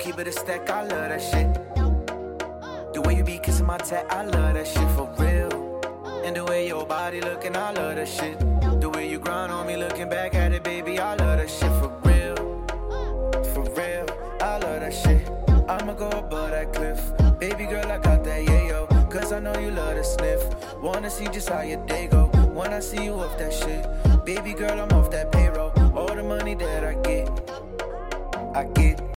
keep it a stack, I love that shit. The way you be kissing my tat, I love that shit for real. And the way your body looking, I love that shit. The way you grind on me, looking back at it, baby, I love that shit for real. For real, I love that shit. I'ma go above that cliff. Baby girl, I got that yayo. Cause I know you love to sniff. Wanna see just how your day go. When I see you off that shit. Baby girl, I'm off that payroll. All the money that I get